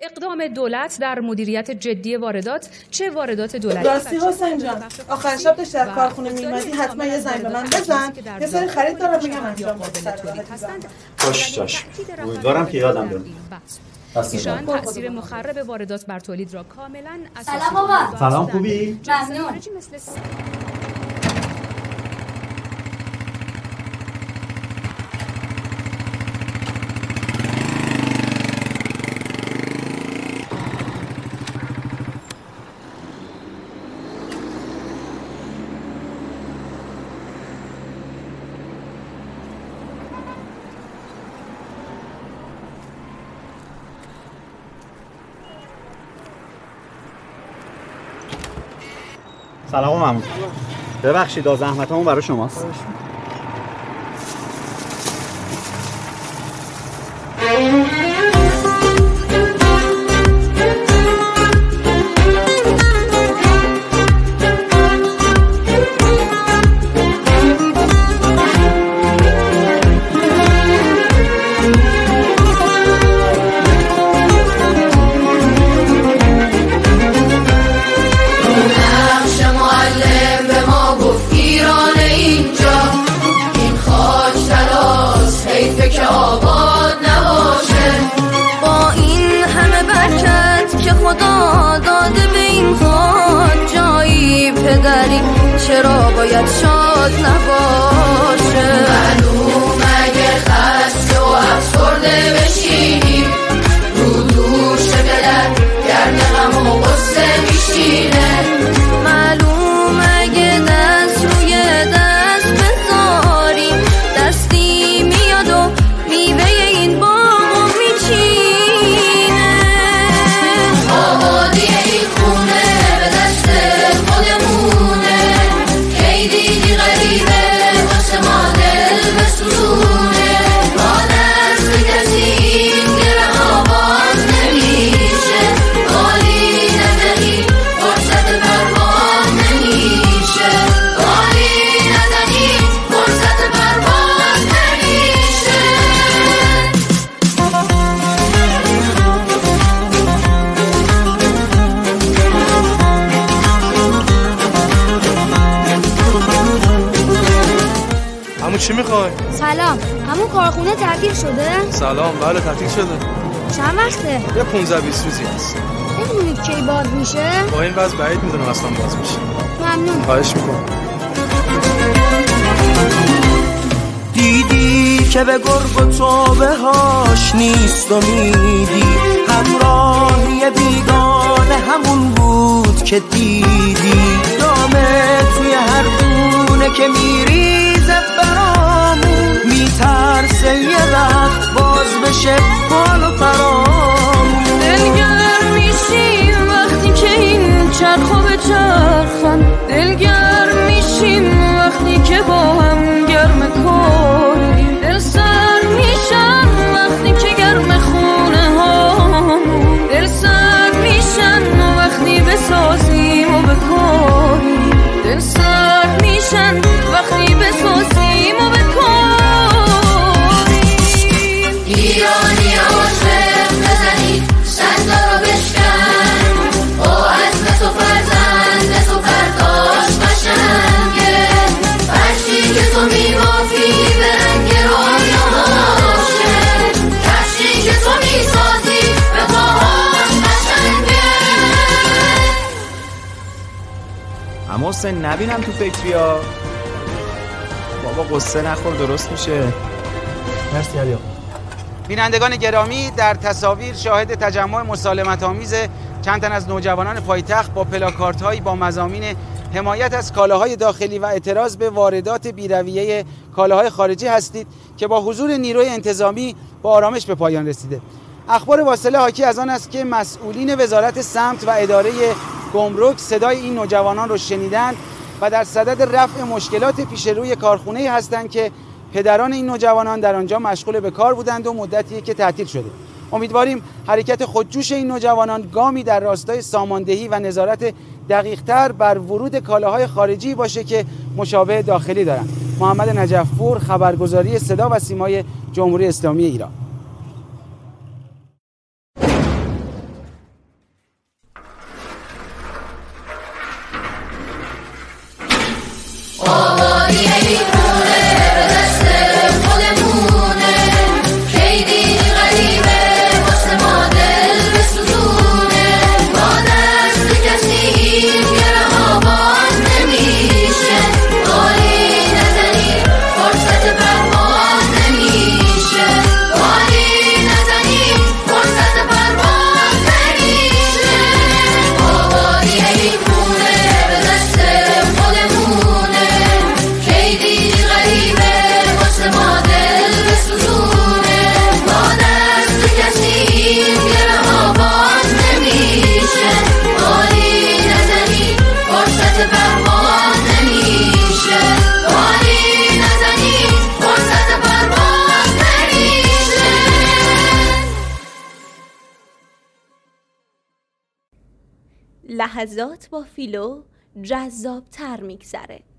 اقدام دولت در مدیریت جدی واردات، چه واردات دولتی. راستی حسین جان، آخر شب داشتی از کارخونه میومدی حتما یه زنگ به من بزن. یه سری خرید دارم میگم انجام بده. باش. امیدوارم که یادم بیاد. ایشان تأثیر مخرب واردات بر تولید را کاملا اساسی. سلام بابا. سلام، خوبی؟ ممنون. سلام ممنون. ببخشید زحمتامون برای شماست. چرا باید شاد نباشه؟ معلوم اگه خسته و افسرده بشینی رو دوش دلت گرد غم و غصه میشینه. معلوم اگه دست روی دست بذاریم دستی میاد و میوه این باغو میچینه. آبادی این خونه به دست خودمونه، دیدی غریبه واسه ما دل بسوزونه. با دست کسی این گره آباد نمیشه، گالی نزنی فرصت پرواز نمیشه، گالی نزنی فرصت پرواز نمیشه. همون چی میخوای؟ سلام، همون کارخونه تعطیل شده؟ سلام، بله تعطیل شده. چند وقته؟ یه 15-20 روزی هست. نمیدونید کی باز میشه؟ با این وضع بعید میدونم اصلا باز میشه. ممنون. خواهش میکنم. دیدی که به گرگ و توبه هاش نیست امیدی، همراهی بیگانه همون بود که دیدی، دامه توی هر گونه که میریزه برامون، میترسه یه وقت باز بشه بال و پرامون. دلگرم میشیم وقتی که این چرخو به چرخن، دلگرم میشیم وقتی که با هم گرم کنیم، دل سرد میشن وقتی که گرم خونه ها، دل سرد میشن وقتی بسازیم و بکنیم، دل سرد میشن وقتی بسازیم و بکنیم. ایرانی عاشق بزنید صدا رو بشکن، با عزم تو فرزند تو فرداش قشنگه، فرشی که تو میبافی به رنگ رویاهاشه، کفشی که تو میسازی به پاهاش قشنگه. اما حسین نبینم تو فکریا. بابا قصه نخور درست میشه. مرسی علی آقا. بینندگان گرامی، در تصاویر شاهد تجمع مسالمت‌آمیز چند تن از نوجوانان پایتخت با پلاکاردهایی با مضامین حمایت از کالاهای داخلی و اعتراض به واردات بی‌رویه کالاهای خارجی هستید که با حضور نیروی انتظامی با آرامش به پایان رسیده. اخبار واصله حاکی از آن است که مسئولین وزارت سمت و اداره گمرک صدای این نوجوانان رو شنیدند و در صدد رفع مشکلات پیش روی کارخانه‌ای هستند که پدران این نوجوانان در آنجا مشغول به کار بودند و مدتیه که تعطیل شده. امیدواریم حرکت خودجوش این نوجوانان گامی در راستای ساماندهی و نظارت دقیق‌تر بر ورود کالاهای خارجی باشه که مشابه داخلی دارند. محمد نجف‌پور، خبرگزاری صدا و سیمای جمهوری اسلامی ایران. لحظات با فیلو جذاب‌تر میگذره.